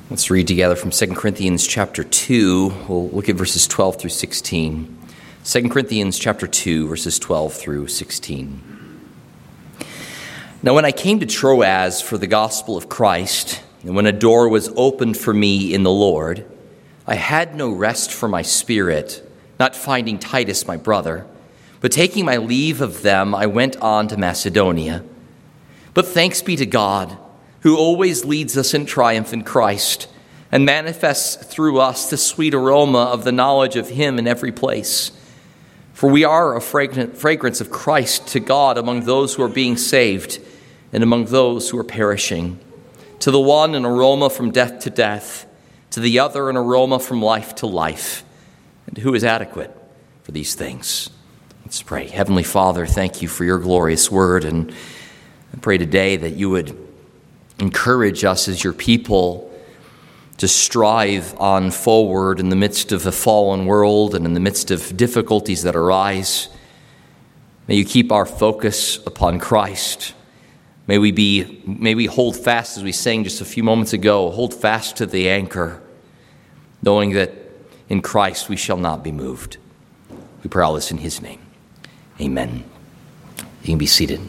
Let's read together from 2 Corinthians chapter 2. We'll look at verses 12 through 16. 2 Corinthians chapter 2, verses 12 through 16. Now when I came to Troas for the gospel of Christ, and when a door was opened for me in the Lord, I had no rest for my spirit, not finding Titus my brother, but taking my leave of them, I went on to Macedonia. But thanks be to God, who always leads us in triumph in Christ, and manifests through us the sweet aroma of the knowledge of him in every place. For we are a fragrance of Christ to God among those who are being saved and among those who are perishing. To the one an aroma from death to death, to the other an aroma from life to life. And who is adequate for these things? Let's pray. Heavenly Father, thank you for your glorious word, and I pray today that you would encourage us as your people to strive on forward in the midst of a fallen world and in the midst of difficulties that arise. May you keep our focus upon Christ. May we hold fast, as we sang just a few moments ago, hold fast to the anchor, knowing that in Christ we shall not be moved. We pray all this in his name. Amen. You can be seated.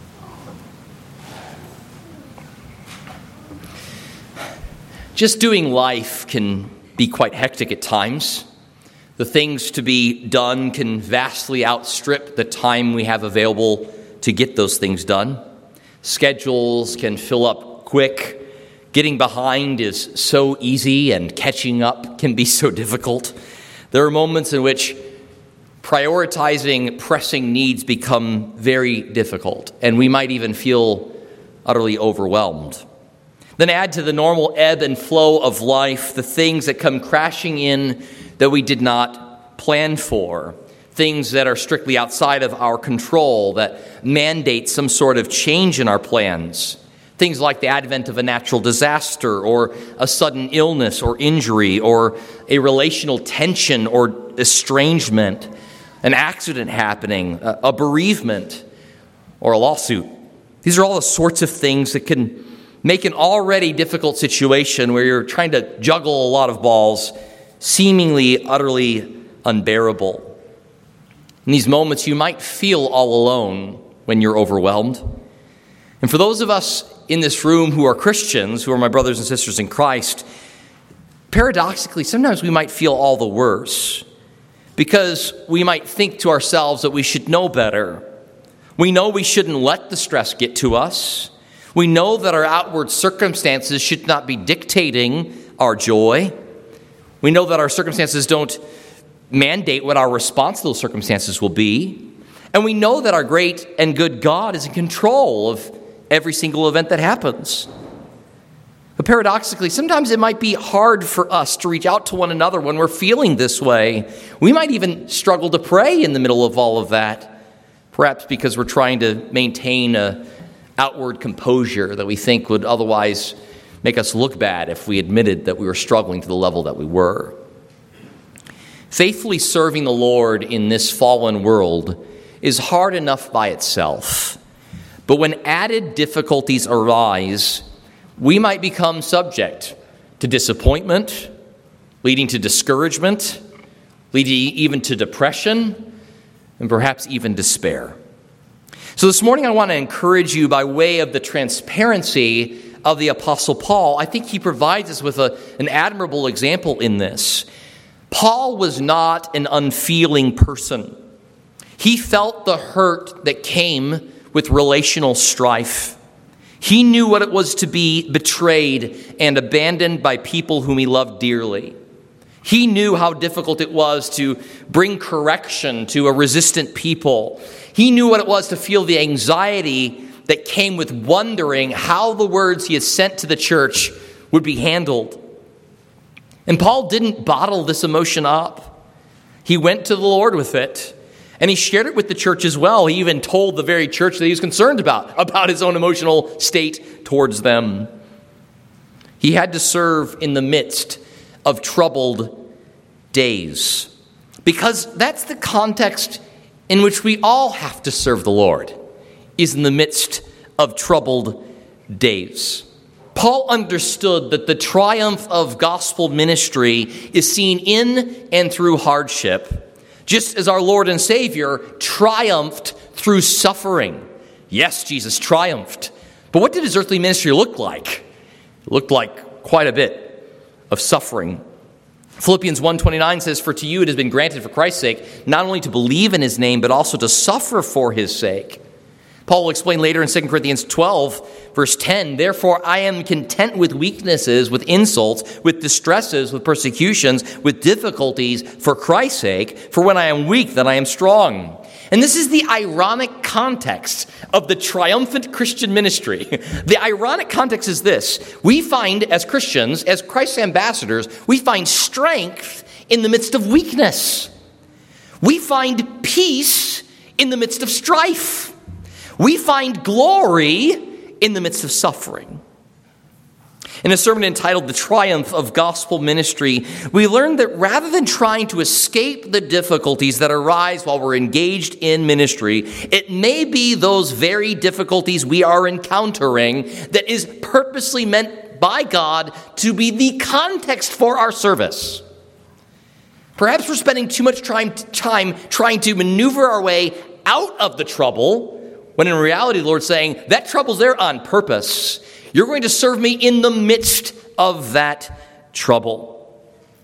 Just doing life can be quite hectic at times. The things to be done can vastly outstrip the time we have available to get those things done. Schedules can fill up quick. Getting behind is so easy, and catching up can be so difficult. There are moments in which prioritizing pressing needs become very difficult, and we might even feel utterly overwhelmed. Then add to the normal ebb and flow of life the things that come crashing in that we did not plan for, things that are strictly outside of our control, that mandate some sort of change in our plans, things like the advent of a natural disaster or a sudden illness or injury or a relational tension or estrangement, an accident happening, a bereavement, or a lawsuit. These are all the sorts of things that can make an already difficult situation where you're trying to juggle a lot of balls seemingly utterly unbearable. In these moments, you might feel all alone when you're overwhelmed. And for those of us in this room who are Christians, who are my brothers and sisters in Christ, paradoxically, sometimes we might feel all the worse because we might think to ourselves that we should know better. We know we shouldn't let the stress get to us. We know that our outward circumstances should not be dictating our joy. We know that our circumstances don't mandate what our response to those circumstances will be. And we know that our great and good God is in control of every single event that happens. But paradoxically, sometimes it might be hard for us to reach out to one another when we're feeling this way. We might even struggle to pray in the middle of all of that, perhaps because we're trying to maintain a outward composure that we think would otherwise make us look bad if we admitted that we were struggling to the level that we were. Faithfully serving the Lord in this fallen world is hard enough by itself. But when added difficulties arise, we might become subject to disappointment, leading to discouragement, leading even to depression, and perhaps even despair. So this morning I want to encourage you by way of the transparency of the Apostle Paul. I think he provides us with an admirable example in this. Paul was not an unfeeling person. He felt the hurt that came with relational strife. He knew what it was to be betrayed and abandoned by people whom he loved dearly. He knew how difficult it was to bring correction to a resistant people. He knew what it was to feel the anxiety that came with wondering how the words he had sent to the church would be handled. And Paul didn't bottle this emotion up. He went to the Lord with it, and he shared it with the church as well. He even told the very church that he was concerned about his own emotional state towards them. He had to serve in the midst of troubled days, because that's the context in which we all have to serve the Lord, is in the midst of troubled days. Paul understood that the triumph of gospel ministry is seen in and through hardship, just as our Lord and Savior triumphed through suffering. Yes, Jesus triumphed. But what did his earthly ministry look like? It looked like quite a bit of suffering. Philippians 1:29 says, "For to you it has been granted for Christ's sake, not only to believe in his name, but also to suffer for his sake." Paul will explain later in 2 Corinthians 12, verse 10, "Therefore I am content with weaknesses, with insults, with distresses, with persecutions, with difficulties, for Christ's sake. For when I am weak, then I am strong." And this is the ironic context of the triumphant Christian ministry. The ironic context is this. We find, as Christians, as Christ's ambassadors, we find strength in the midst of weakness. We find peace in the midst of strife. We find glory in the midst of suffering. In a sermon entitled "The Triumph of Gospel Ministry," we learned that rather than trying to escape the difficulties that arise while we're engaged in ministry, it may be those very difficulties we are encountering that is purposely meant by God to be the context for our service. Perhaps we're spending too much time trying to maneuver our way out of the trouble, when in reality the Lord's saying, that trouble's there on purpose. You're going to serve me in the midst of that trouble.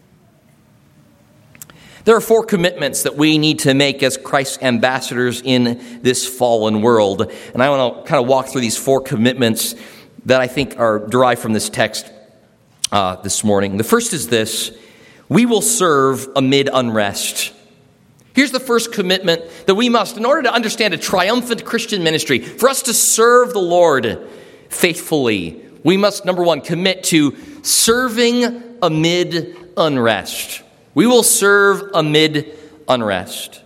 There are 4 commitments that we need to make as Christ's ambassadors in this fallen world. And I want to kind of walk through these 4 commitments that I think are derived from this text this morning. The first is this: we will serve amid unrest. Here's the first commitment that we must, in order to understand a triumphant Christian ministry, for us to serve the Lord faithfully, we must, number 1, commit to serving amid unrest. We will serve amid unrest.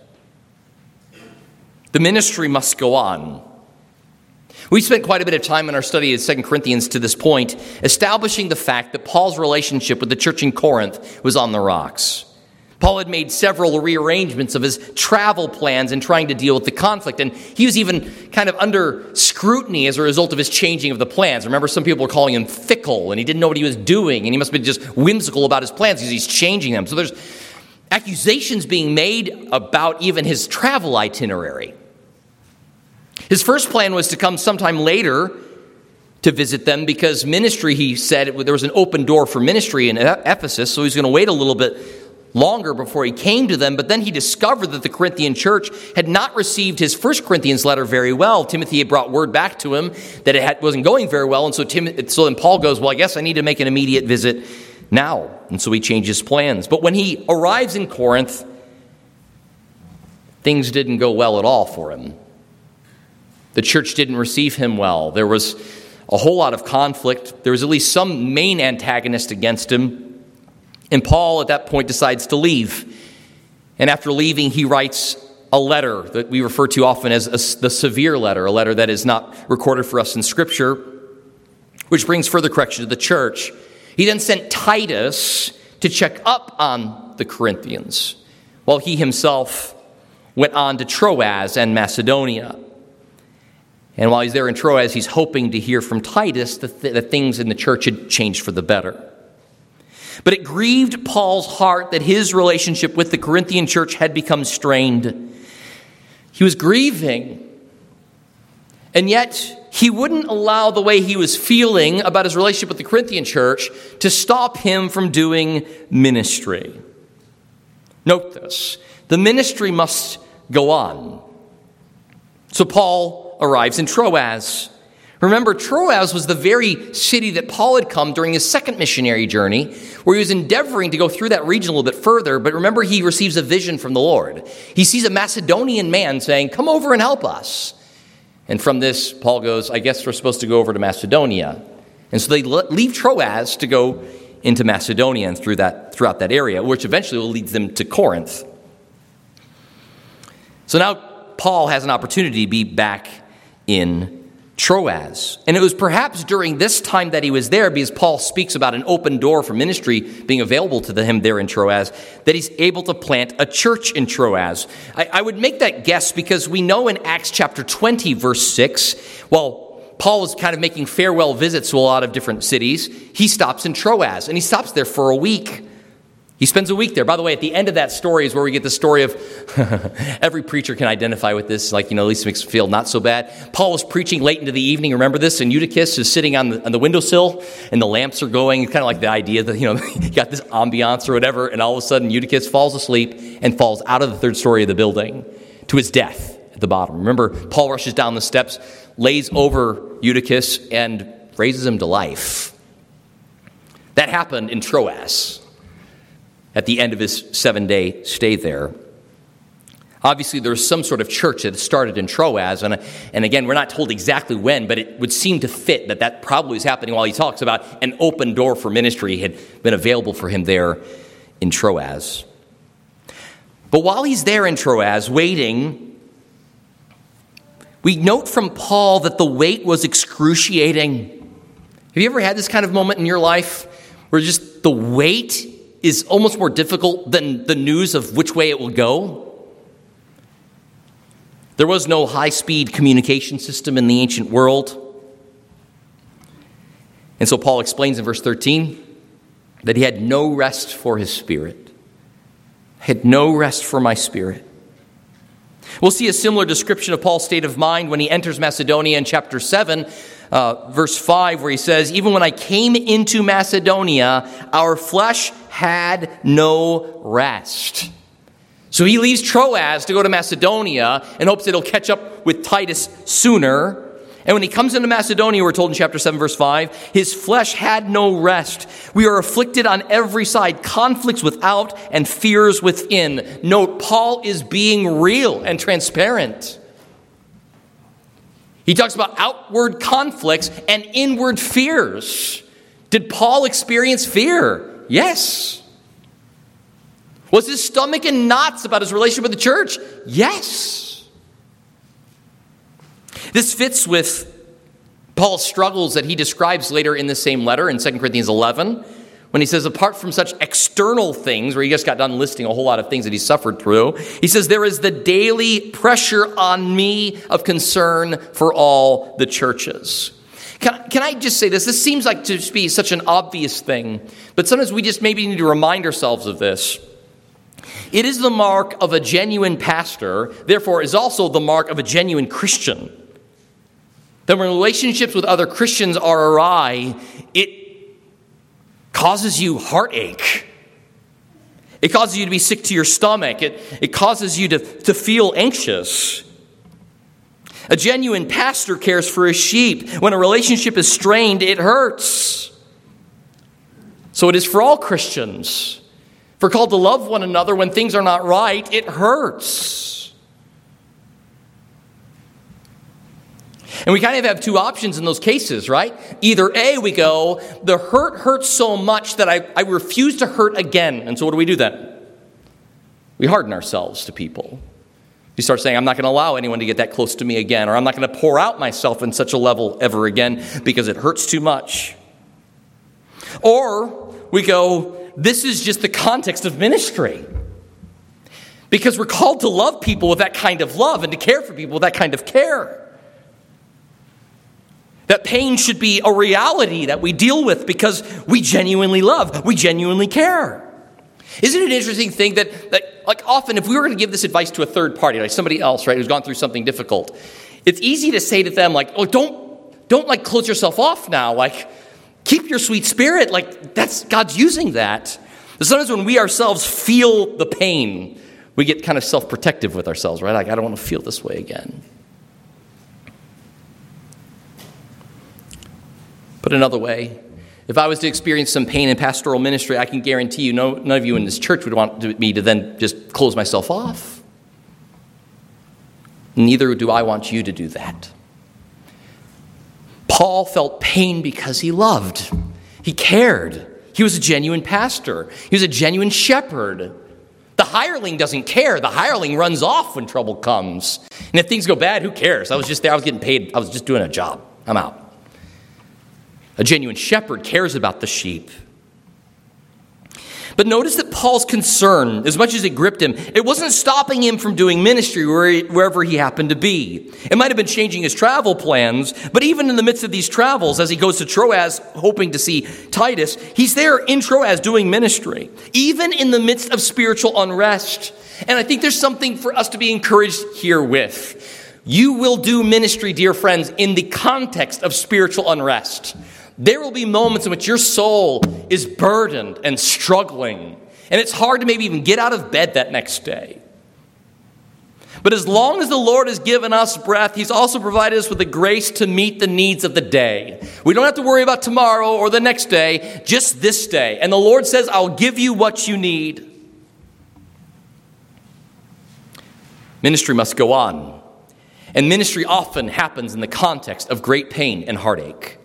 The ministry must go on. We spent quite a bit of time in our study of 2 Corinthians to this point, establishing the fact that Paul's relationship with the church in Corinth was on the rocks. Paul had made several rearrangements of his travel plans in trying to deal with the conflict, and he was even kind of under scrutiny as a result of his changing of the plans. Remember, some people were calling him fickle, and he didn't know what he was doing, and he must have been just whimsical about his plans because he's changing them. So there's accusations being made about even his travel itinerary. His first plan was to come sometime later to visit them because ministry, he said, there was an open door for ministry in Ephesus, so he's going to wait a little bit longer before he came to them. But then he discovered that the Corinthian church had not received his 1 Corinthians letter very well. Timothy had brought word back to him that it wasn't going very well. And so then Paul goes, well, I guess I need to make an immediate visit now. And so he changes plans. But when he arrives in Corinth, things didn't go well at all for him. The church didn't receive him well. There was a whole lot of conflict. There was at least some main antagonist against him. And Paul, at that point, decides to leave. And after leaving, he writes a letter that we refer to often as the severe letter, a letter that is not recorded for us in Scripture, which brings further correction to the church. He then sent Titus to check up on the Corinthians, while he himself went on to Troas and Macedonia. And while he's there in Troas, he's hoping to hear from Titus that things in the church had changed for the better. But it grieved Paul's heart that his relationship with the Corinthian church had become strained. He was grieving. And yet, he wouldn't allow the way he was feeling about his relationship with the Corinthian church to stop him from doing ministry. Note this. The ministry must go on. So Paul arrives in Troas. Remember, Troas was the very city that Paul had come during his second missionary journey, where he was endeavoring to go through that region a little bit further. But remember, he receives a vision from the Lord. He sees a Macedonian man saying, come over and help us. And from this, Paul goes, I guess we're supposed to go over to Macedonia. And so they leave Troas to go into Macedonia and throughout that area, which eventually will lead them to Corinth. So now Paul has an opportunity to be back in Troas. And it was perhaps during this time that he was there, because Paul speaks about an open door for ministry being available to him there in Troas, that he's able to plant a church in Troas. I would make that guess because we know in Acts chapter 20, verse 6, well, Paul was kind of making farewell visits to a lot of different cities. He stops in Troas, and he stops there for a week. He spends a week there. By the way, at the end of that story is where we get the story of, every preacher can identify with this, like, at least it makes it feel not so bad. Paul was preaching late into the evening, remember this? And Eutychus is sitting on the windowsill, and the lamps are going. It's kind of like the idea that, you got this ambiance or whatever, and all of a sudden Eutychus falls asleep and falls out of the third story of the building to his death at the bottom. Remember, Paul rushes down the steps, lays over Eutychus, and raises him to life. That happened in Troas at the end of his 7-day stay there. Obviously, there was some sort of church that started in Troas, and again, we're not told exactly when, but it would seem to fit that probably was happening while he talks about an open door for ministry had been available for him there in Troas. But while he's there in Troas, waiting, we note from Paul that the wait was excruciating. Have you ever had this kind of moment in your life where just the wait is almost more difficult than the news of which way it will go? There was no high-speed communication system in the ancient world. And so Paul explains in verse 13 that he had no rest for his spirit. Had no rest for my spirit. We'll see a similar description of Paul's state of mind when he enters Macedonia in chapter 7, verse 5, where he says, even when I came into Macedonia, our flesh had no rest. So he leaves Troas to go to Macedonia and hopes that he'll catch up with Titus sooner. And when he comes into Macedonia, we're told in chapter 7, verse 5, his flesh had no rest. We are afflicted on every side, conflicts without and fears within. Note, Paul is being real and transparent. He talks about outward conflicts and inward fears. Did Paul experience fear? Yes. Was his stomach in knots about his relationship with the church? Yes. This fits with Paul's struggles that he describes later in the same letter in 2 Corinthians 11, when he says, apart from such external things, where he just got done listing a whole lot of things that he suffered through, he says, there is the daily pressure on me of concern for all the churches. Can I just say this? This seems like to be such an obvious thing, but sometimes we just maybe need to remind ourselves of this. It is the mark of a genuine pastor, therefore is also the mark of a genuine Christian, that when relationships with other Christians are awry, it causes you heartache. It causes you to be sick to your stomach. It causes you to feel anxious. A genuine pastor cares for his sheep. When a relationship is strained, it hurts. So it is for all Christians. If we're called to love one another when things are not right, it hurts. And we kind of have two options in those cases, right? Either A, we go, the hurt hurts so much that I refuse to hurt again. And so what do we do then? We harden ourselves to people. We start saying, I'm not going to allow anyone to get that close to me again, or I'm not going to pour out myself in such a level ever again because it hurts too much. Or we go, this is just the context of ministry. Because we're called to love people with that kind of love and to care for people with that kind of care. That pain should be a reality that we deal with because we genuinely love, we genuinely care. Isn't it an interesting thing that like often if we were going to give this advice to a third party, like somebody else, right, who's gone through something difficult, it's easy to say to them like, oh, don't like close yourself off now, like keep your sweet spirit, like that's God's using that. But sometimes when we ourselves feel the pain, we get kind of self-protective with ourselves, right? Like I don't want to feel this way again. Put another way, if I was to experience some pain in pastoral ministry, I can guarantee you none of you in this church would want me to then just close myself off. Neither do I want you to do that. Paul felt pain because he loved. He cared. He was a genuine pastor. He was a genuine shepherd. The hireling doesn't care. The hireling runs off when trouble comes. And if things go bad, who cares? I was just there. I was getting paid. I was just doing a job. I'm out. A genuine shepherd cares about the sheep. But notice that Paul's concern, as much as it gripped him, it wasn't stopping him from doing ministry wherever he happened to be. It might have been changing his travel plans, but even in the midst of these travels, as he goes to Troas hoping to see Titus, he's there in Troas doing ministry, even in the midst of spiritual unrest. And I think there's something for us to be encouraged here with. You will do ministry, dear friends, in the context of spiritual unrest. There will be moments in which your soul is burdened and struggling, and it's hard to maybe even get out of bed that next day. But as long as the Lord has given us breath, He's also provided us with the grace to meet the needs of the day. We don't have to worry about tomorrow or the next day, just this day. And the Lord says, I'll give you what you need. Ministry must go on. And ministry often happens in the context of great pain and heartache.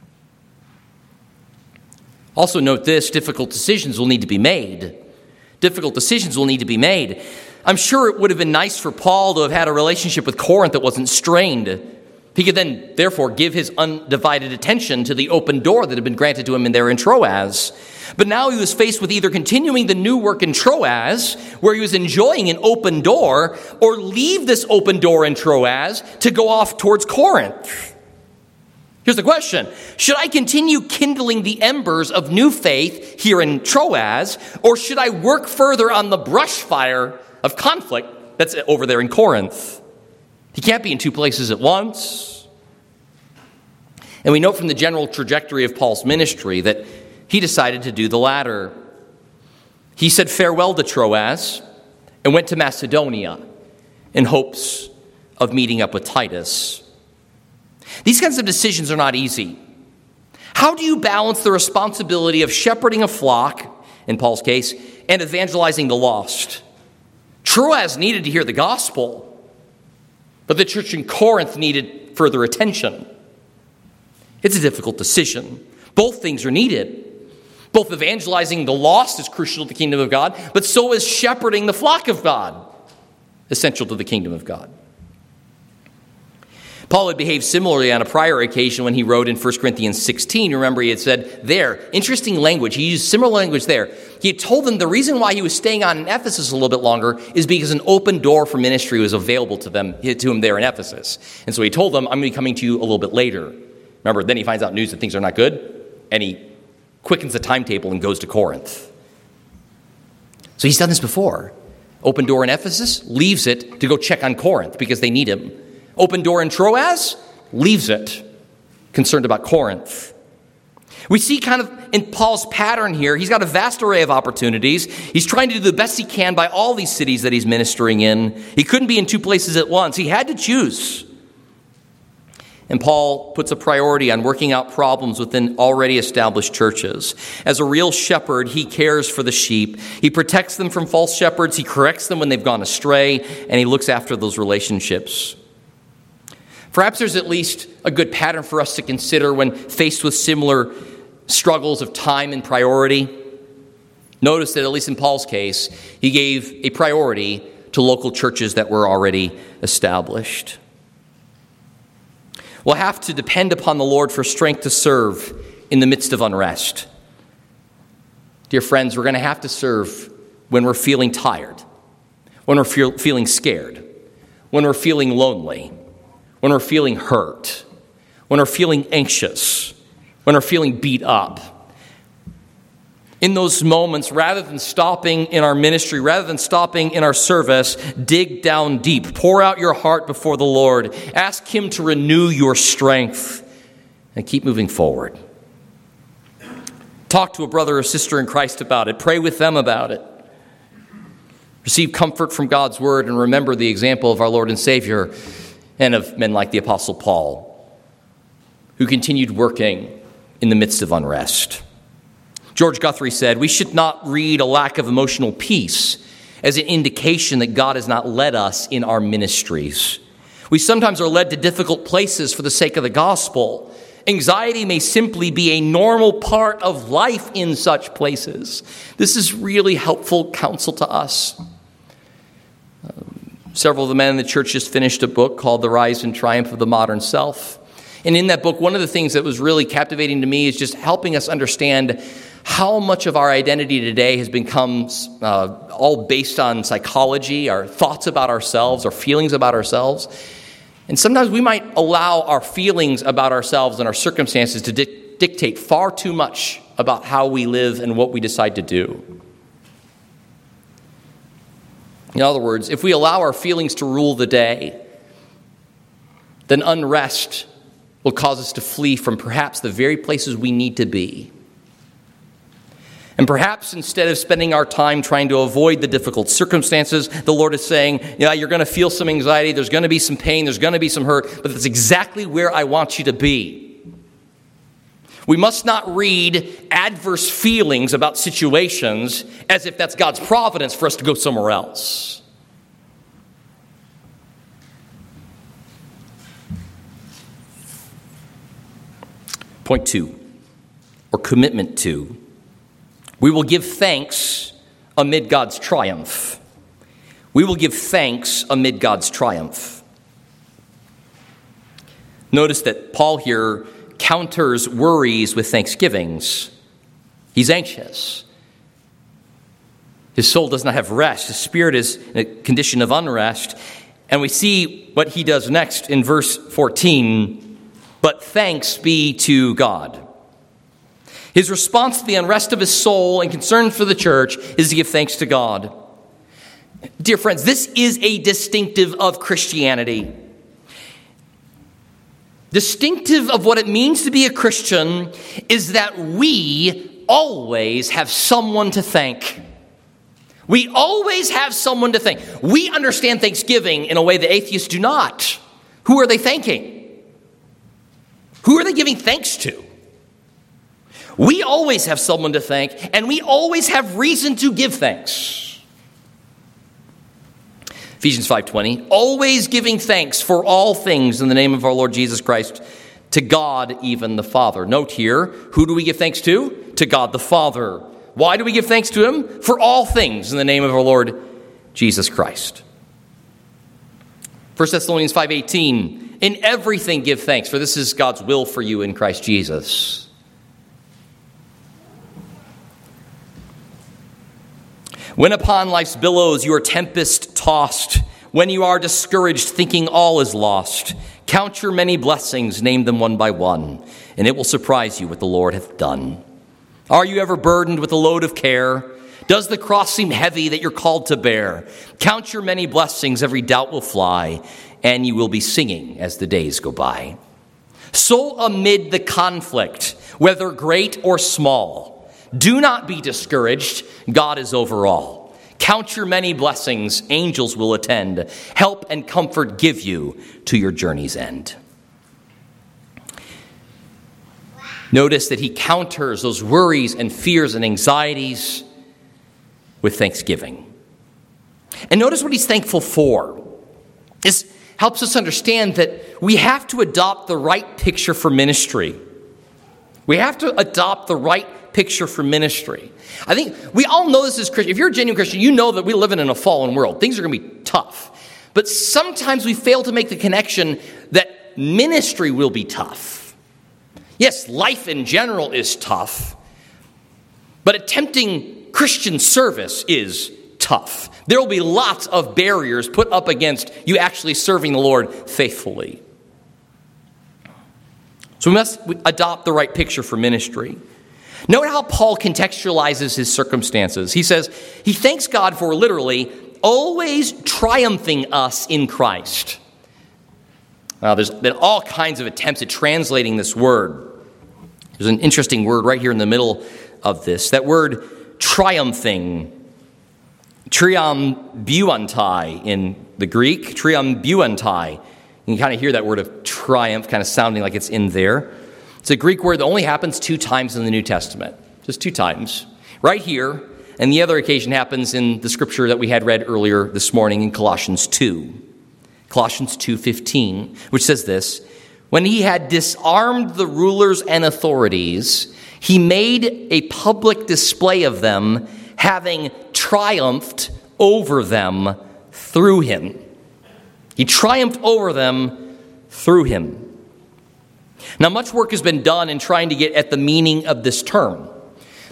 Also note this, difficult decisions will need to be made. Difficult decisions will need to be made. I'm sure it would have been nice for Paul to have had a relationship with Corinth that wasn't strained. He could then, therefore, give his undivided attention to the open door that had been granted to him in Troas. But now he was faced with either continuing the new work in Troas, where he was enjoying an open door, or leave this open door in Troas to go off towards Corinth. Here's the question. Should I continue kindling the embers of new faith here in Troas, or should I work further on the brush fire of conflict that's over there in Corinth? He can't be in two places at once. And we note from the general trajectory of Paul's ministry that he decided to do the latter. He said farewell to Troas and went to Macedonia in hopes of meeting up with Titus. These kinds of decisions are not easy. How do you balance the responsibility of shepherding a flock, in Paul's case, and evangelizing the lost? Troas needed to hear the gospel, but the church in Corinth needed further attention. It's a difficult decision. Both things are needed. Both evangelizing the lost is crucial to the kingdom of God, but so is shepherding the flock of God, essential to the kingdom of God. Paul had behaved similarly on a prior occasion when he wrote in 1 Corinthians 16. Remember, he had said there, interesting language. He used similar language there. He had told them the reason why he was staying on in Ephesus a little bit longer is because an open door for ministry was available to him there in Ephesus. And so he told them, I'm going to be coming to you a little bit later. Remember, then he finds out news that things are not good, and he quickens the timetable and goes to Corinth. So he's done this before. Open door in Ephesus, leaves it to go check on Corinth because they need him. Open door in Troas, leaves it, concerned about Corinth. We see kind of in Paul's pattern here, he's got a vast array of opportunities. He's trying to do the best he can by all these cities that he's ministering in. He couldn't be in two places at once. He had to choose. And Paul puts a priority on working out problems within already established churches. As a real shepherd, he cares for the sheep. He protects them from false shepherds. He corrects them when they've gone astray, and he looks after those relationships. Perhaps there's at least a good pattern for us to consider when faced with similar struggles of time and priority. Notice that at least in Paul's case, he gave a priority to local churches that were already established. We'll have to depend upon the Lord for strength to serve in the midst of unrest. Dear friends, we're going to have to serve when we're feeling tired, when we're feeling scared, when we're feeling lonely, when we're feeling hurt, when we're feeling anxious, when we're feeling beat up. In those moments, rather than stopping in our ministry, rather than stopping in our service, dig down deep. Pour out your heart before the Lord. Ask Him to renew your strength and keep moving forward. Talk to a brother or sister in Christ about it. Pray with them about it. Receive comfort from God's word and remember the example of our Lord and Savior and of men like the Apostle Paul, who continued working in the midst of unrest. George Guthrie said, we should not read a lack of emotional peace as an indication that God has not led us in our ministries. We sometimes are led to difficult places for the sake of the gospel. Anxiety may simply be a normal part of life in such places. This is really helpful counsel to us. Several of the men in the church just finished a book called The Rise and Triumph of the Modern Self. And in that book, one of the things that was really captivating to me is just helping us understand How much of our identity today has become all based on psychology, our thoughts about ourselves, our feelings about ourselves. And sometimes we might allow our feelings about ourselves and our circumstances to dictate far too much about how we live and what we decide to do. In other words, if we allow our feelings to rule the day, then unrest will cause us to flee from perhaps the very places we need to be. And perhaps instead of spending our time trying to avoid the difficult circumstances, the Lord is saying, yeah, you're going to feel some anxiety, there's going to be some pain, there's going to be some hurt, but that's exactly where I want you to be. We must not read adverse feelings about situations as if that's God's providence for us to go somewhere else. Point 2, or commitment 2. We will give thanks amid God's triumph. We will give thanks amid God's triumph. Notice that Paul here counters worries with thanksgivings. He's anxious. His soul does not have rest. His spirit is in a condition of unrest. And we see what he does next in verse 14. But thanks be to God. His response to the unrest of his soul and concern for the church is to give thanks to God. Dear friends, this is a distinctive of Christianity. Distinctive of what it means to be a Christian is that we always have someone to thank. We always have someone to thank. We understand Thanksgiving in a way that atheists do not. Who are they thanking? Who are they giving thanks to? We always have someone to thank, and we always have reason to give thanks. Ephesians 5:20, always giving thanks for all things in the name of our Lord Jesus Christ, to God, even the Father. Note here, who do we give thanks to? To God the Father. Why do we give thanks to him? For all things in the name of our Lord Jesus Christ. 1 Thessalonians 5:18, in everything give thanks, for this is God's will for you in Christ Jesus. When upon life's billows you are tempest-tossed, when you are discouraged, thinking all is lost, count your many blessings, name them one by one, and it will surprise you what the Lord hath done. Are you ever burdened with a load of care? Does the cross seem heavy that you're called to bear? Count your many blessings, every doubt will fly, and you will be singing as the days go by. So amid the conflict, whether great or small, do not be discouraged. God is over all. Count your many blessings. Angels will attend. Help and comfort give you to your journey's end. Notice that he counters those worries and fears and anxieties with thanksgiving. And notice what he's thankful for. This helps us understand that we have to adopt the right picture for ministry. We have to adopt the right picture for ministry. I think we all know this as Christians. If you're a genuine Christian, you know that we live in a fallen world. Things are going to be tough. But sometimes we fail to make the connection that ministry will be tough. Yes, life in general is tough, but attempting Christian service is tough. There will be lots of barriers put up against you actually serving the Lord faithfully. So we must adopt the right picture for ministry. Note how Paul contextualizes his circumstances. He says he thanks God for literally always triumphing us in Christ. Now, there's been all kinds of attempts at translating this word. There's an interesting word right here in the middle of this. That word triumphing, triumbuantai in the Greek, triumbuantai. You can kind of hear that word of triumph kind of sounding like it's in there. It's a Greek word that only happens 2 times in the New Testament. Just 2 times. Right here, and the other occasion happens in the scripture that we had read earlier this morning in Colossians 2. Colossians 2:15, which says this, when he had disarmed the rulers and authorities, he made a public display of them, having triumphed over them through him. He triumphed over them through him. Now, much work has been done in trying to get at the meaning of this term.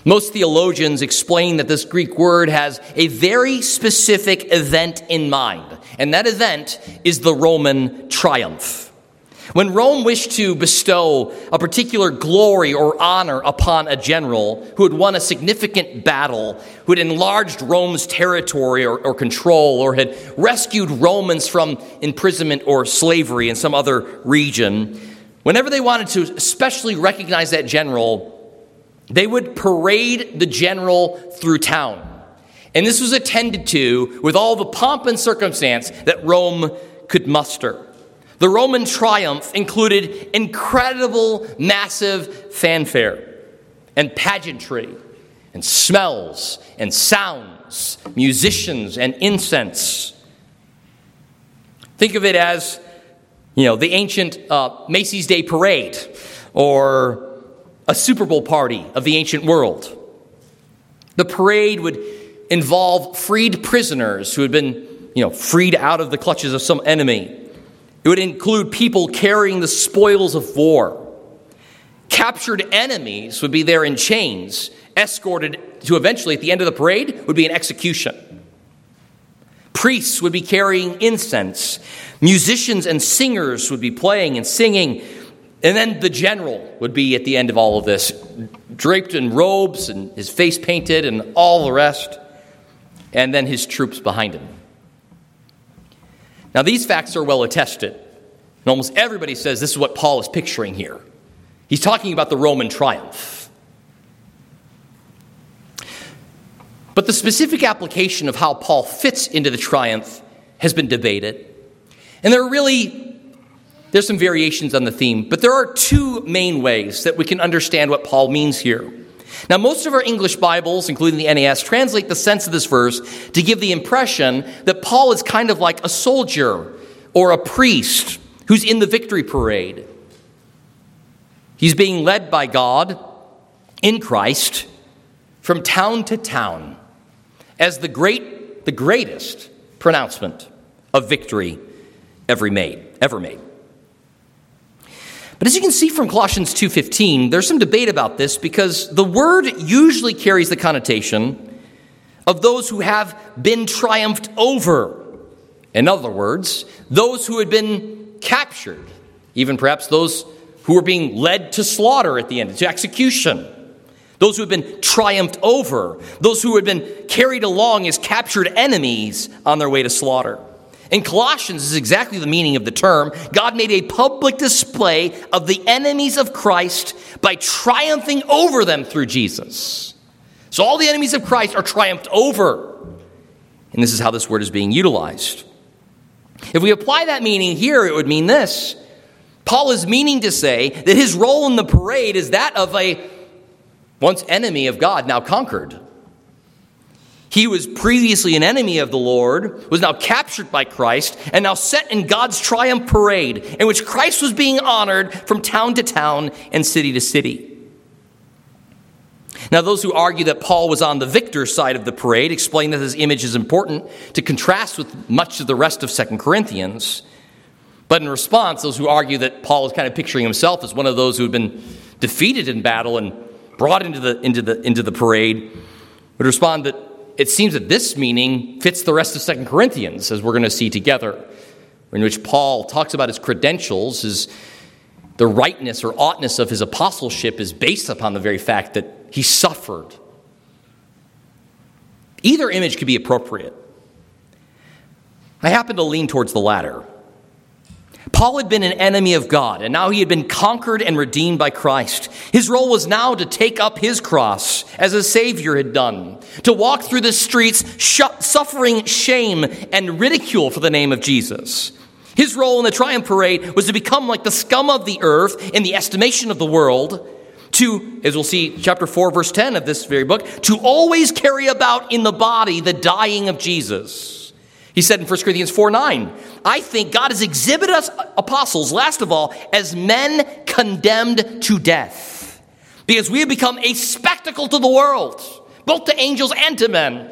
Most theologians explain that this Greek word has a very specific event in mind, and that event is the Roman triumph. When Rome wished to bestow a particular glory or honor upon a general who had won a significant battle, who had enlarged Rome's territory or control, or had rescued Romans from imprisonment or slavery in some other region, whenever they wanted to especially recognize that general, they would parade the general through town. And this was attended to with all the pomp and circumstance that Rome could muster. The Roman triumph included incredible, massive fanfare and pageantry and smells and sounds, musicians and incense. Think of it as, the ancient Macy's Day Parade or a Super Bowl party of the ancient world. The parade would involve freed prisoners who had been, freed out of the clutches of some enemy. It would include people carrying the spoils of war. Captured enemies would be there in chains, escorted to eventually, at the end of the parade, would be an execution. Priests would be carrying incense. Musicians and singers would be playing and singing. And then the general would be at the end of all of this, draped in robes and his face painted and all the rest. And then his troops behind him. Now, these facts are well attested. And almost everybody says this is what Paul is picturing here. He's talking about the Roman triumph. But the specific application of how Paul fits into the triumph has been debated. And there's some variations on the theme, but there are two main ways that we can understand what Paul means here. Now, most of our English Bibles, including the NAS, translate the sense of this verse to give the impression that Paul is kind of like a soldier or a priest who's in the victory parade. He's being led by God in Christ from town to town as the greatest pronouncement of victory ever made. But as you can see from Colossians 2:15, there's some debate about this because the word usually carries the connotation of those who have been triumphed over. In other words, those who had been captured, even perhaps those who were being led to slaughter at the end, to execution. Those who had been triumphed over, those who had been carried along as captured enemies on their way to slaughter. In Colossians, this is exactly the meaning of the term. God made a public display of the enemies of Christ by triumphing over them through Jesus. So all the enemies of Christ are triumphed over. And this is how this word is being utilized. If we apply that meaning here, it would mean this. Paul is meaning to say that his role in the parade is that of a once enemy of God, now conquered. He was previously an enemy of the Lord, was now captured by Christ, and now set in God's triumph parade, in which Christ was being honored from town to town and city to city. Now, those who argue that Paul was on the victor's side of the parade explain that this image is important to contrast with much of the rest of 2 Corinthians. But in response, those who argue that Paul is kind of picturing himself as one of those who had been defeated in battle and brought into the parade would respond that it seems that this meaning fits the rest of 2 Corinthians, as we're going to see together, in which Paul talks about his credentials, the rightness or oughtness of his apostleship is based upon the very fact that he suffered. Either image could be appropriate. I happen to lean towards the latter. Paul had been an enemy of God, and now he had been conquered and redeemed by Christ. His role was now to take up his cross, as a Savior had done, to walk through the streets suffering shame and ridicule for the name of Jesus. His role in the triumph parade was to become like the scum of the earth in the estimation of the world, to, as we'll see, chapter 4, verse 10 of this very book, to always carry about in the body the dying of Jesus. He said in 1 Corinthians 4:9, I think God has exhibited us apostles, last of all, as men condemned to death, because we have become a spectacle to the world, both to angels and to men.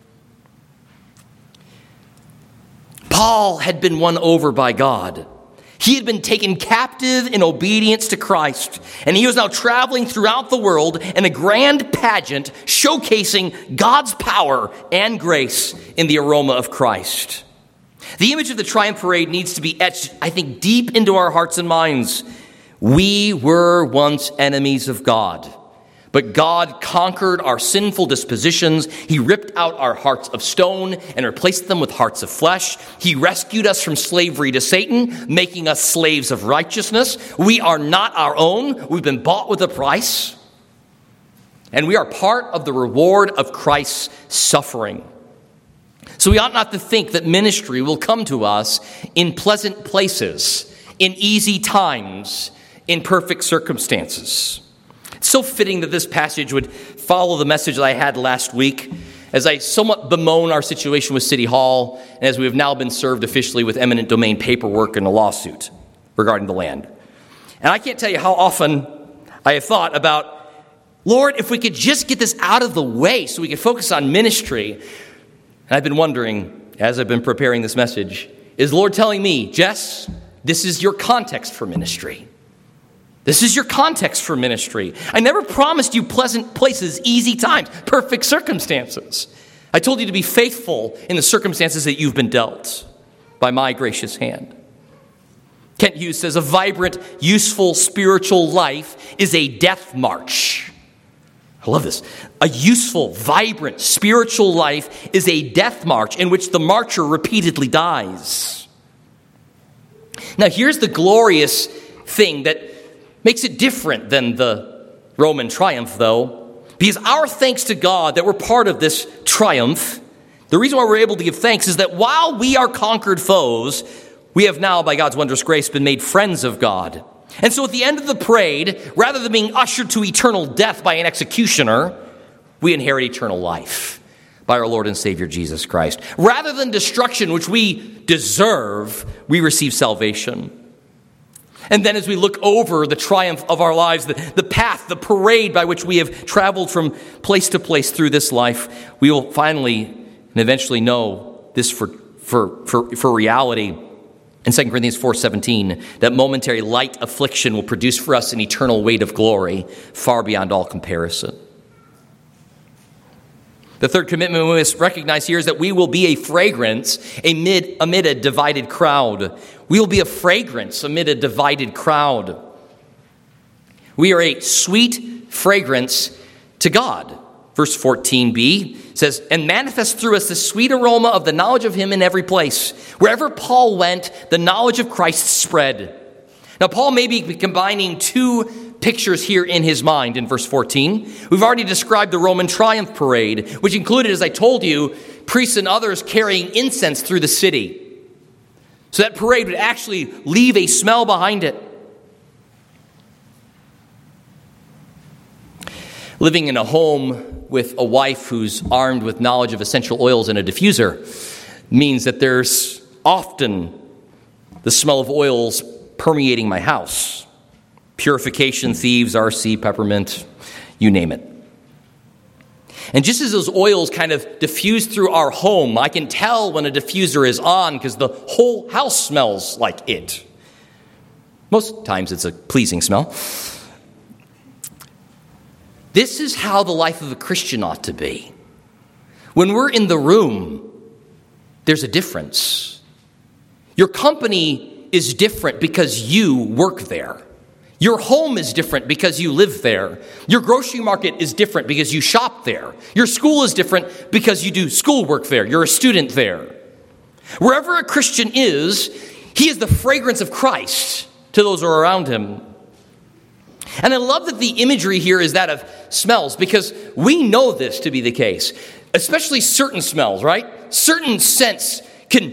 Paul had been won over by God. He had been taken captive in obedience to Christ, and he was now traveling throughout the world in a grand pageant showcasing God's power and grace in the aroma of Christ. The image of the Triumph Parade needs to be etched, I think, deep into our hearts and minds. We were once enemies of God, but God conquered our sinful dispositions. He ripped out our hearts of stone and replaced them with hearts of flesh. He rescued us from slavery to Satan, making us slaves of righteousness. We are not our own. We've been bought with a price. And we are part of the reward of Christ's suffering. So we ought not to think that ministry will come to us in pleasant places, in easy times, in perfect circumstances. It's so fitting that this passage would follow the message that I had last week as I somewhat bemoan our situation with City Hall and as we have now been served officially with eminent domain paperwork and a lawsuit regarding the land. And I can't tell you how often I have thought about, Lord, if we could just get this out of the way so we could focus on ministry. And I've been wondering, as I've been preparing this message, is the Lord telling me, Jess, this is your context for ministry? This is your context for ministry. I never promised you pleasant places, easy times, perfect circumstances. I told you to be faithful in the circumstances that you've been dealt by my gracious hand. Kent Hughes says, a vibrant, useful spiritual life is a death march. I love this. A useful, vibrant, spiritual life is a death march in which the marcher repeatedly dies. Now, here's the glorious thing that makes it different than the Roman triumph, though, because our thanks to God that we're part of this triumph, the reason why we're able to give thanks is that while we are conquered foes, we have now, by God's wondrous grace, been made friends of God. And so at the end of the parade, rather than being ushered to eternal death by an executioner, we inherit eternal life by our Lord and Savior Jesus Christ. Rather than destruction, which we deserve, we receive salvation. And then as we look over the triumph of our lives, the path, the parade by which we have traveled from place to place through this life, we will finally and eventually know this for reality. In 2 Corinthians 4:17, that momentary light affliction will produce for us an eternal weight of glory far beyond all comparison. The third commitment we must recognize here is that we will be a fragrance amid a divided crowd. We will be a fragrance amid a divided crowd. We are a sweet fragrance to God. Verse 14b says, and manifest through us the sweet aroma of the knowledge of him in every place. Wherever Paul went, the knowledge of Christ spread. Now, Paul may be combining two pictures here in his mind in verse 14. We've already described the Roman triumph parade, which included, as I told you, priests and others carrying incense through the city. So that parade would actually leave a smell behind it. Living in a home with a wife who's armed with knowledge of essential oils and a diffuser means that there's often the smell of oils permeating my house. Purification, thieves, RC, peppermint, you name it. And just as those oils kind of diffuse through our home, I can tell when a diffuser is on because the whole house smells like it. Most times it's a pleasing smell. This is how the life of a Christian ought to be. When we're in the room, there's a difference. Your company is different because you work there. Your home is different because you live there. Your grocery market is different because you shop there. Your school is different because you do schoolwork there. You're a student there. Wherever a Christian is, he is the fragrance of Christ to those who are around him. And I love that the imagery here is that of smells because we know this to be the case, especially certain smells, right? Certain scents can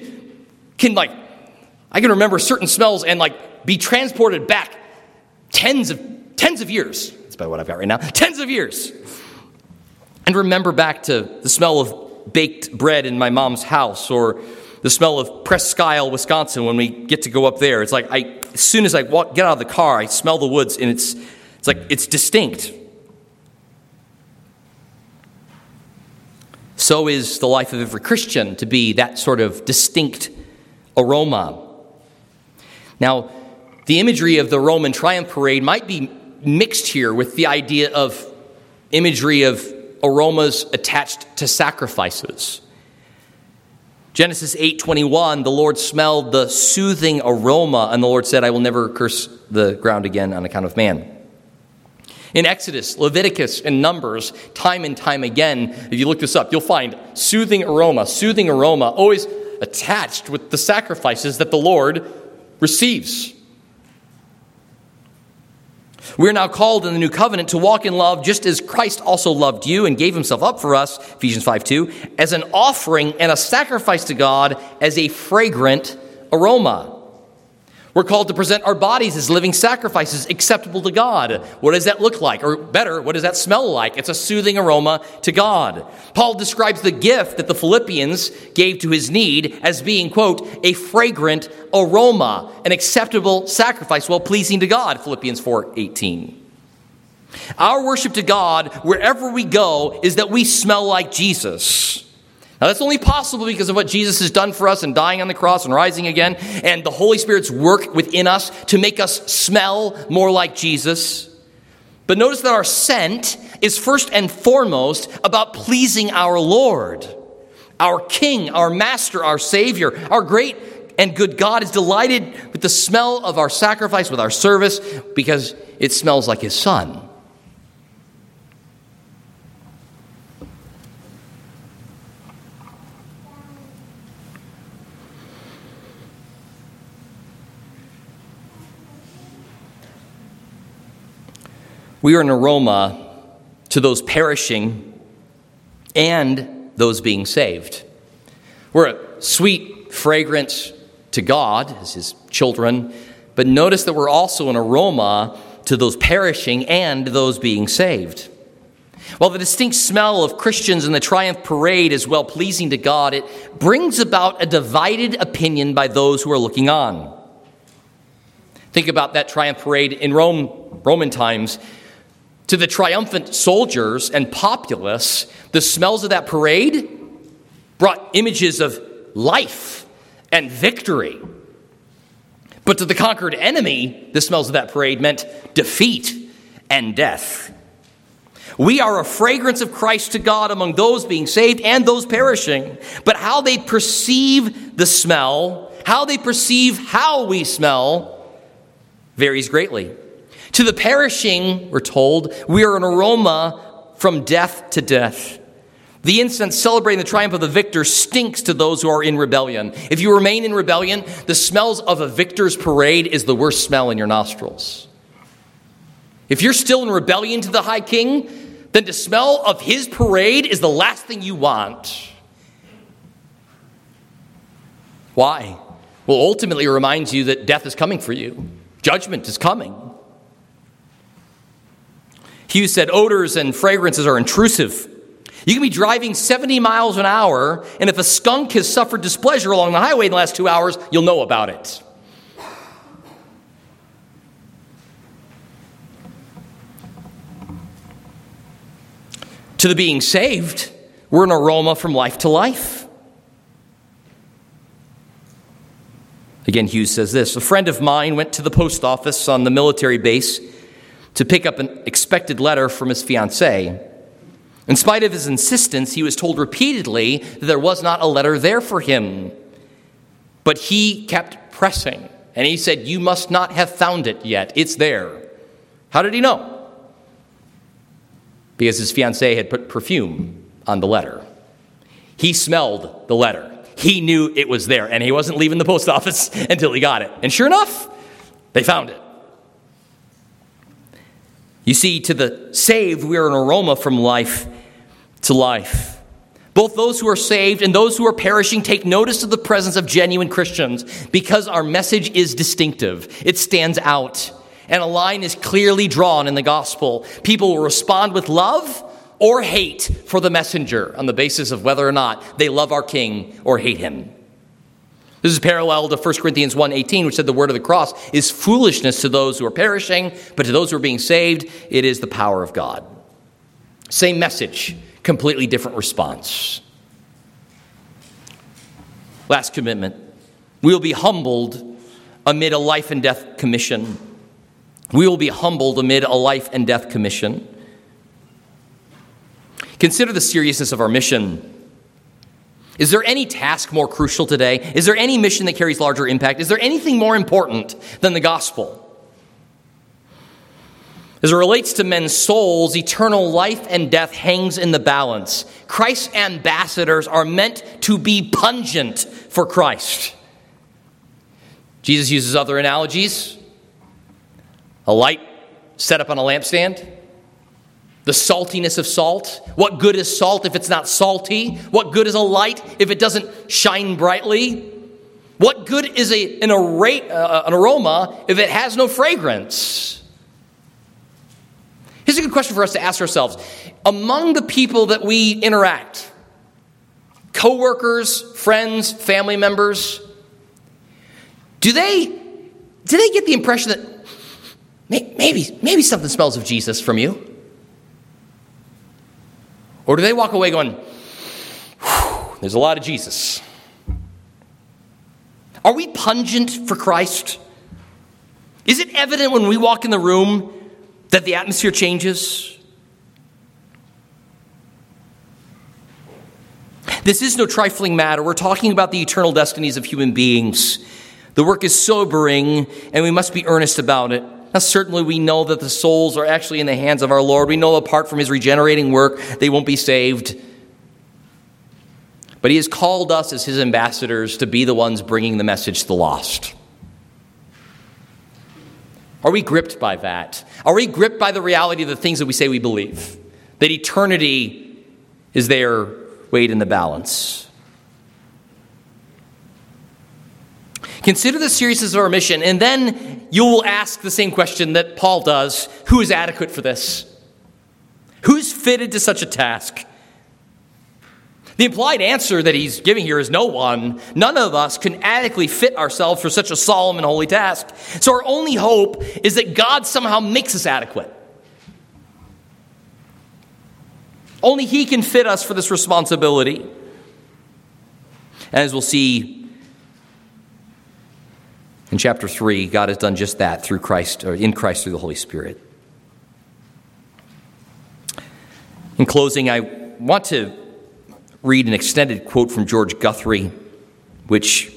I can remember certain smells and be transported back tens of years. That's about what I've got right now. Tens of years. And remember back to the smell of baked bread in my mom's house or the smell of Presque Isle, Wisconsin when we get to go up there. It's like as soon as I get out of the car, I smell the woods and it's distinct. So is the life of every Christian to be that sort of distinct aroma. Now, The imagery of the Roman triumph parade might be mixed here with the idea of imagery of aromas attached to sacrifices. Genesis 8:21, the Lord smelled the soothing aroma, and the Lord said, I will never curse the ground again on account of man. In Exodus, Leviticus, and Numbers, time and time again, if you look this up, you'll find soothing aroma, always attached with the sacrifices that the Lord receives. We are now called in the new covenant to walk in love just as Christ also loved you and gave himself up for us, Ephesians 5:2, as an offering and a sacrifice to God as a fragrant aroma. We're called to present our bodies as living sacrifices acceptable to God. What does that look like? Or better, what does that smell like? It's a soothing aroma to God. Paul describes the gift that the Philippians gave to his need as being, quote, a fragrant aroma, an acceptable sacrifice, well-pleasing to God, Philippians 4:18. Our worship to God, wherever we go, is that we smell like Jesus. Now, that's only possible because of what Jesus has done for us in dying on the cross and rising again, and the Holy Spirit's work within us to make us smell more like Jesus. But notice that our scent is first and foremost about pleasing our Lord. Our King, our Master, our Savior, our great and good God is delighted with the smell of our sacrifice, with our service, because it smells like his Son. We are an aroma to those perishing and those being saved. We're a sweet fragrance to God as his children, but notice that we're also an aroma to those perishing and those being saved. While the distinct smell of Christians in the triumph parade is well-pleasing to God, it brings about a divided opinion by those who are looking on. Think about that triumph parade in Roman times. To the triumphant soldiers and populace, the smells of that parade brought images of life and victory. But to the conquered enemy, the smells of that parade meant defeat and death. We are a fragrance of Christ to God among those being saved and those perishing. But how they perceive the smell, how they perceive how we smell, varies greatly. To the perishing, we're told, we are an aroma from death to death. The incense celebrating the triumph of the victor stinks to those who are in rebellion. If you remain in rebellion, the smells of a victor's parade is the worst smell in your nostrils. If you're still in rebellion to the high king, then the smell of his parade is the last thing you want. Why? Well, ultimately it reminds you that death is coming for you. Judgment is coming. Hughes said odors and fragrances are intrusive. You can be driving 70 miles an hour, and if a skunk has suffered displeasure along the highway in the last 2 hours, you'll know about it. To the being saved, we're an aroma from life to life. Again, Hughes says this, a friend of mine went to the post office on the military base to pick up an expected letter from his fiancée. In spite of his insistence, he was told repeatedly that there was not a letter there for him. But he kept pressing, and he said, you must not have found it yet. It's there. How did he know? Because his fiancée had put perfume on the letter. He smelled the letter. He knew it was there, and he wasn't leaving the post office until he got it. And sure enough, they found it. You see, to the saved, we are an aroma from life to life. Both those who are saved and those who are perishing take notice of the presence of genuine Christians because our message is distinctive. It stands out, and a line is clearly drawn in the gospel. People will respond with love or hate for the messenger on the basis of whether or not they love our King or hate him. This is parallel to 1 Corinthians 1:18, which said the word of the cross is foolishness to those who are perishing, but to those who are being saved, it is the power of God. Same message, completely different response. Last commitment. We will be humbled amid a life and death commission. We will be humbled amid a life and death commission. Consider the seriousness of our mission. Is there any task more crucial today? Is there any mission that carries larger impact? Is there anything more important than the gospel? As it relates to men's souls, eternal life and death hangs in the balance. Christ's ambassadors are meant to be pungent for Christ. Jesus uses other analogies. A light set up on a lampstand. The saltiness of salt. What good is salt if it's not salty? What good is a light if it doesn't shine brightly? What good is an aroma if it has no fragrance? Here's a good question for us to ask ourselves. Among the people that we interact, coworkers, friends, family members, do they get the impression that maybe something smells of Jesus from you? Or do they walk away going, there's a lot of Jesus? Are we pungent for Christ? Is it evident when we walk in the room that the atmosphere changes? This is no trifling matter. We're talking about the eternal destinies of human beings. The work is sobering, and we must be earnest about it. Now, certainly we know that the souls are actually in the hands of our Lord. We know apart from his regenerating work, they won't be saved. But he has called us as his ambassadors to be the ones bringing the message to the lost. Are we gripped by that? Are we gripped by the reality of the things that we say we believe? That eternity is there weighed in the balance? Consider the seriousness of our mission, and then you will ask the same question that Paul does. Who is adequate for this? Who's fitted to such a task? The implied answer that he's giving here is no one. None of us can adequately fit ourselves for such a solemn and holy task. So our only hope is that God somehow makes us adequate. Only he can fit us for this responsibility. And as we'll see in chapter 3, God has done just that through Christ, or in Christ through the Holy Spirit. In closing, I want to read an extended quote from George Guthrie, which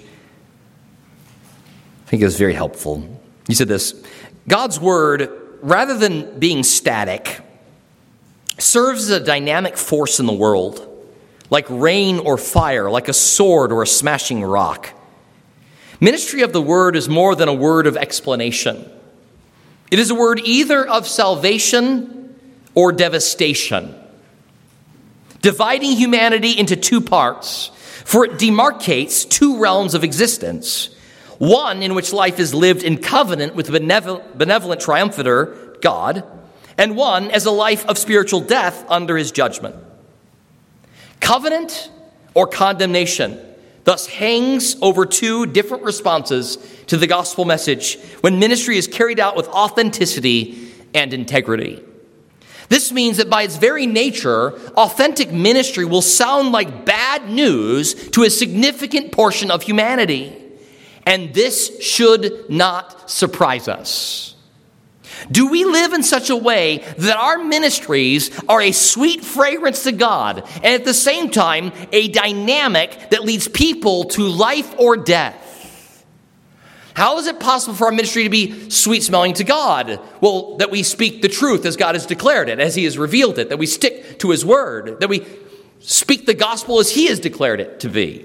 I think is very helpful. He said this: God's word, rather than being static, serves as a dynamic force in the world, like rain or fire, like a sword or a smashing rock. Ministry of the word is more than a word of explanation. It is a word either of salvation or devastation, dividing humanity into two parts, for it demarcates two realms of existence. One in which life is lived in covenant with benevolent triumphator, God, and one as a life of spiritual death under his judgment. Covenant or condemnation thus hangs over two different responses to the gospel message when ministry is carried out with authenticity and integrity. This means that by its very nature, authentic ministry will sound like bad news to a significant portion of humanity. And this should not surprise us. Do we live in such a way that our ministries are a sweet fragrance to God and at the same time a dynamic that leads people to life or death? How is it possible for our ministry to be sweet-smelling to God? Well, that we speak the truth as God has declared it, as he has revealed it, that we stick to his word, that we speak the gospel as he has declared it to be.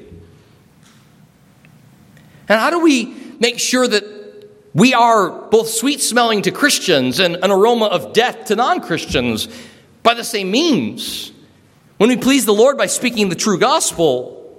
And how do we make sure that we are both sweet-smelling to Christians and an aroma of death to non-Christians by the same means? When we please the Lord by speaking the true gospel,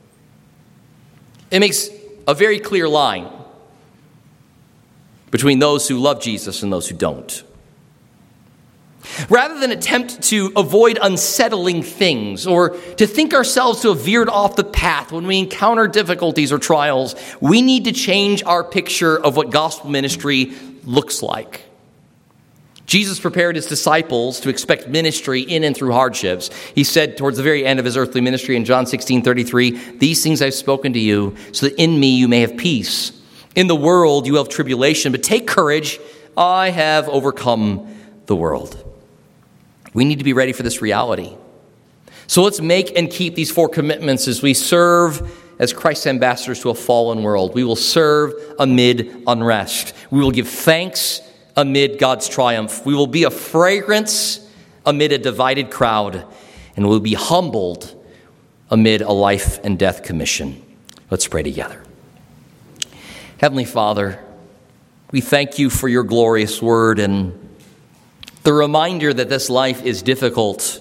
it makes a very clear line between those who love Jesus and those who don't. Rather than attempt to avoid unsettling things or to think ourselves to have veered off the path when we encounter difficulties or trials, we need to change our picture of what gospel ministry looks like. Jesus prepared his disciples to expect ministry in and through hardships. He said towards the very end of his earthly ministry in John 16:33, "These things I've spoken to you, so that in me you may have peace. In the world you have tribulation, but take courage. I have overcome the world. We need to be ready for this reality. So let's make and keep these 4 commitments as we serve as Christ's ambassadors to a fallen world. We will serve amid unrest. We will give thanks amid God's triumph. We will be a fragrance amid a divided crowd. And we will be humbled amid a life and death commission. Let's pray together. Heavenly Father, we thank you for your glorious word and the reminder that this life is difficult.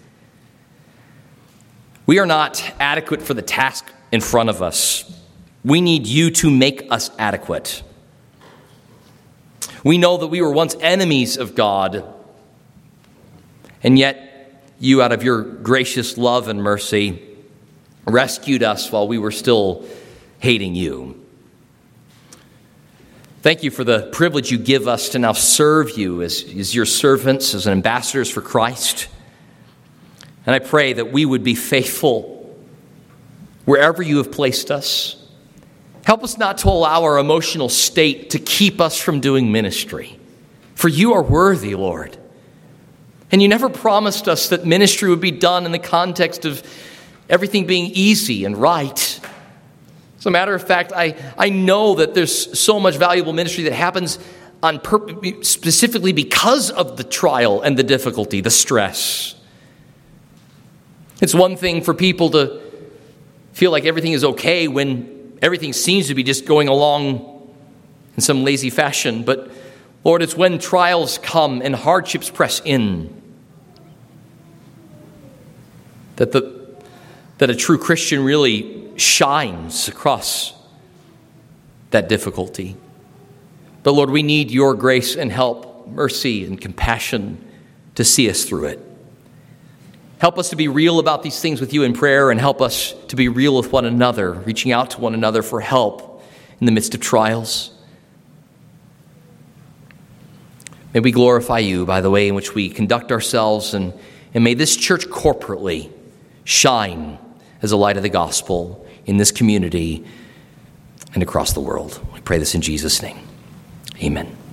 We are not adequate for the task in front of us. We need you to make us adequate. We know that we were once enemies of God, and yet you, out of your gracious love and mercy, rescued us while we were still hating you. Thank you for the privilege you give us to now serve you as your servants, as ambassadors for Christ. And I pray that we would be faithful wherever you have placed us. Help us not to allow our emotional state to keep us from doing ministry. For you are worthy, Lord. And you never promised us that ministry would be done in the context of everything being easy and right. As a matter of fact, I know that there's so much valuable ministry that happens specifically because of the trial and the difficulty, the stress. It's one thing for people to feel like everything is okay when everything seems to be just going along in some lazy fashion. But Lord, it's when trials come and hardships press in that a true Christian really shines across that difficulty. But Lord, we need your grace and help, mercy and compassion to see us through it. Help us to be real about these things with you in prayer, and help us to be real with one another, reaching out to one another for help in the midst of trials. May we glorify you by the way in which we conduct ourselves, and may this church corporately shine as a light of the gospel in this community and across the world. We pray this in Jesus' name. Amen.